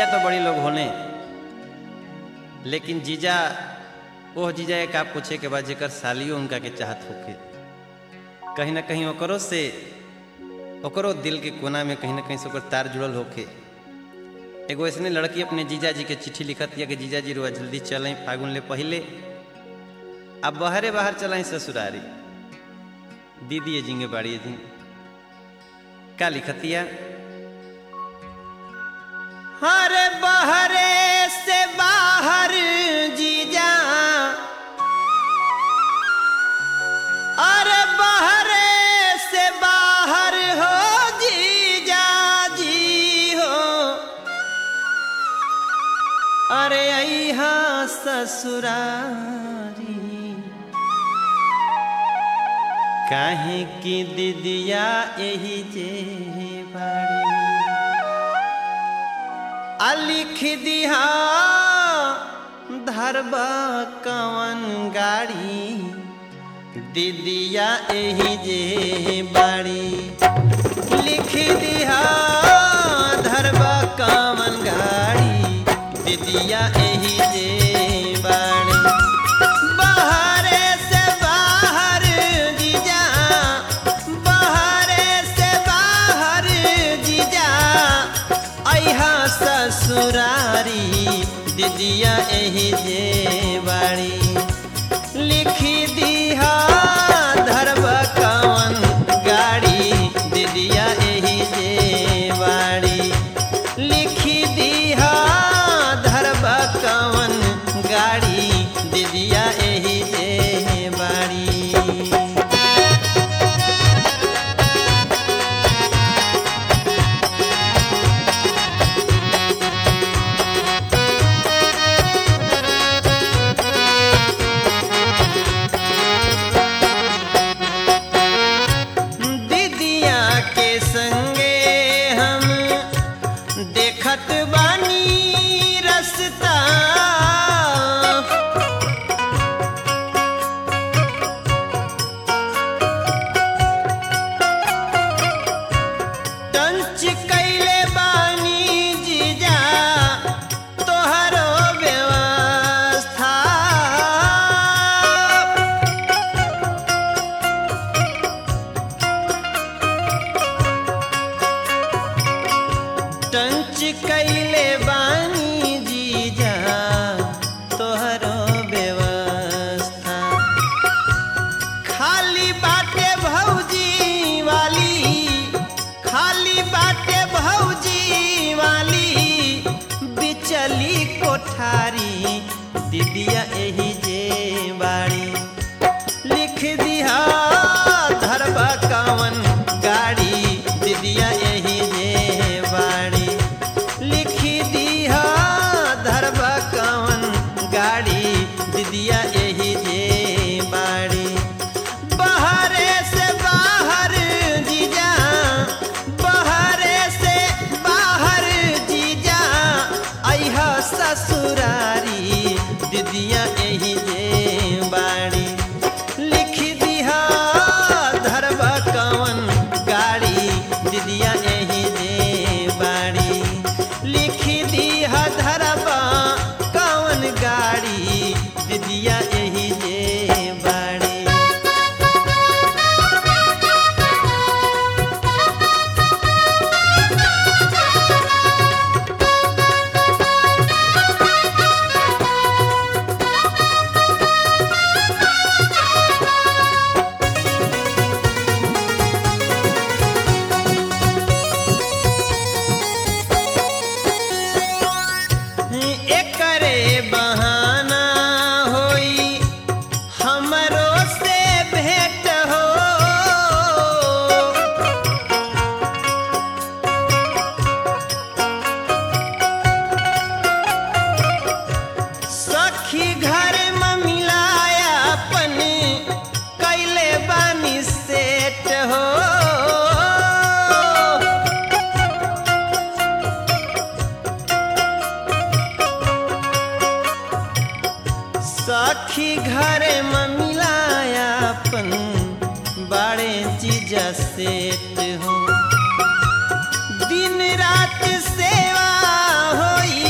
तो बड़ी लोग होने, लेकिन जीजा ओह जीजा एक आप पूछे के बाद जेकर सालियो उनका के चाहत होके, कहीं ना कहीं ओकरो से ओकरो दिल के कोना में कहीं ना कहीं से ओकर तार जुड़ल होके। एगो ऐसने लड़की अपने जीजा जी के चिट्ठी लिखत है कि जीजा जी रुआ जल्दी चलें फागुन ले पहले, अब बाहर चलें ससुरारी, दीदी जिंगे बाड़ी जी का लिखतिया। हरे बहरे से बाहर जीजा, अरे बहरे से बाहर हो जीजा जी हो, अरे अइहा ससुरारी, काहे की दीदिया यही जे बाड़ी, लिख दिहा धरबा कवन गाड़ी, दीदिया यही जे बाड़ी, लिख दिहा धरबा कवन गाड़ी, दीदिया यही जे बाड़ी। बहरे से बाहर जीजा, बहरे से बाहर जीजा, अइहा ससुरारी, दीदिया यही जे बाड़ी, लिखी दिहा धरबा कवन गाड़ी, दीदिया यही जे बाड़ी, लिखी दिहा धरबा कवन गाड़ी, दीदिया यही जे बाड़ी। देखत बानी रस्ता, टंच कैले बानी जीजा तोहरो व्यवस्था, टंच कैले बानी जीजा तोहरो व्यवस्था, खाली बाटे भौजी वाली, खाली बाटे भौजी वाली, बिचली कोठारी, दीदिया यही जे बाड़ी, लिख दिहा धरबा कवन गाड़ी, दीदिया यही जे बाड़ी, लिखी दिहा धरबा कवन गाड़ी, दीदिया यही जे बाड़ी। बहरे से बाहर जीजा, बहरे से बाहर जीजा, अइहा ससुरारी, दीदिया यही जे बाड़ी, लिख दिहा धरबा कवन गाड़ी, दीदिया यही जे बाड़ी, लिख दिहा धरबा कवन गाड़ी, दीदिया यही जे बाड़ी। एकरे बहाना होई हमरो से भेंट हो, सखी घर में मिलाया अपन कैले बानी सेट हो, सखी घर में मिलाया अपन बाड़े जीजा सेट हो, दिन रात सेवा होई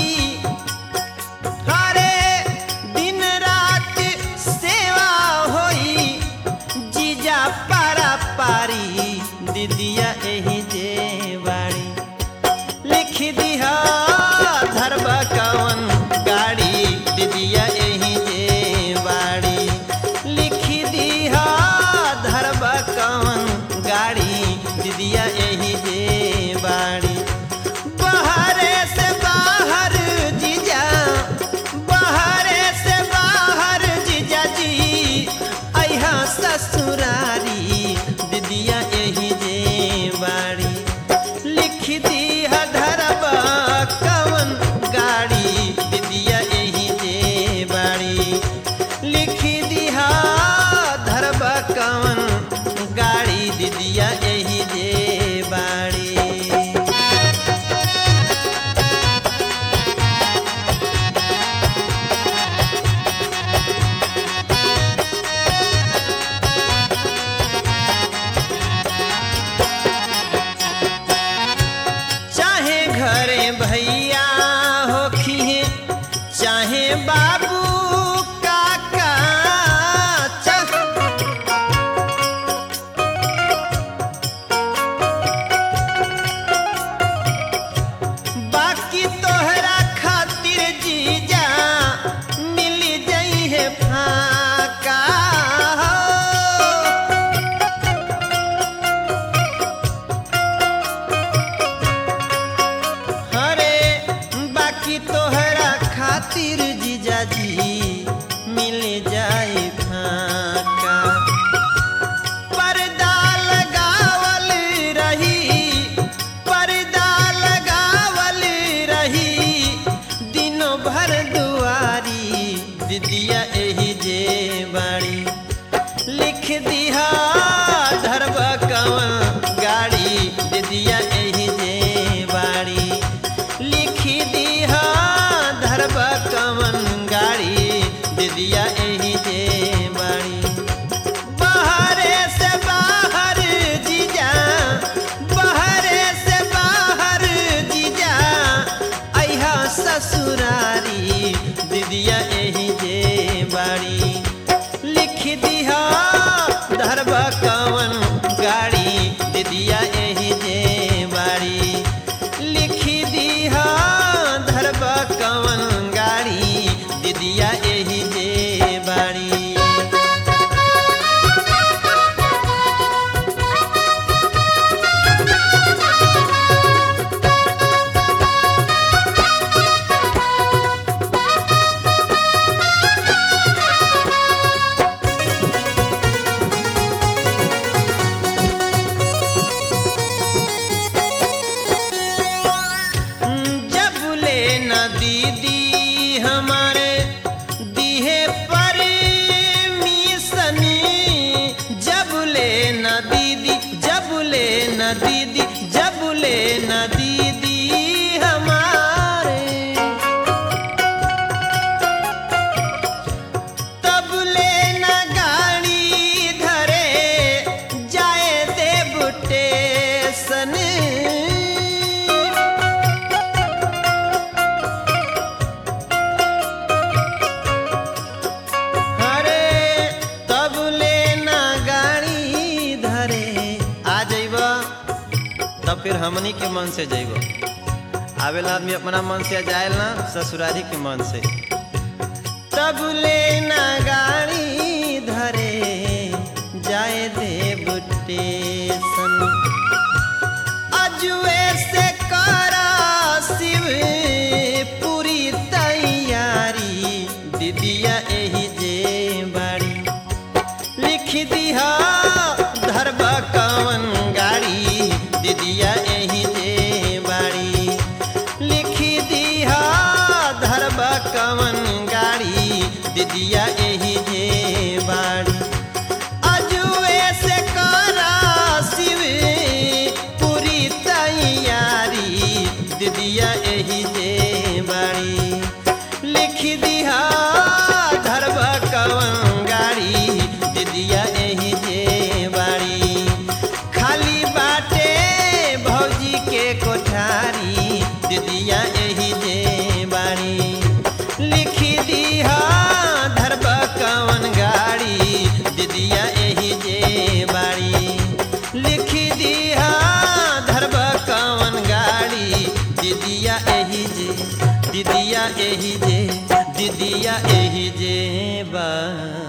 लिख दिहा धरबा कवन गाड़ी दीदिया एही जे बाड़ी लिख दिहा धरबा कवन गाड़ी दीदिया एही जे बाड़ी दीदी हमारे दिहे परमिशन जब ले न दीदी जब ले न दीदी जब ले न दीदी हमारे तब ले न गाड़ी धरे जाए देव स्टेशन तब फिर हमनी के मन से जइबो आवेला आदमी अपना मन से जाए ना ससुरारी के मन से तब ले ना गाड़ी धरे जाए देव स्टेशन अजुए से करा शिव पूरी तैयारी दीदिया एही जे बाड़ी लिख दिहा धरबा कवन गाड़ी दीदिया एही जे बाड़ी लिख दिहा धरबा कवन गाड़ी दीदिया एही जे बाड़ी अजुए से करा शिव पूरी तैयारी दीदिया एही जे बाड़ी लिख दिहा धरबा कवन गाड़ी दीदिया एही जे बाड़ी खाली बाटे भौजी के कोठारी दीदिया एही जे बाड़ी लिख दिहा धरबा कवन गाड़ी दीदिया एही जे बाड़ी लिख दिहा धरबा कवन गाड़ी दीदिया एही जे दीदिया एही जे दीदिया एही जे बा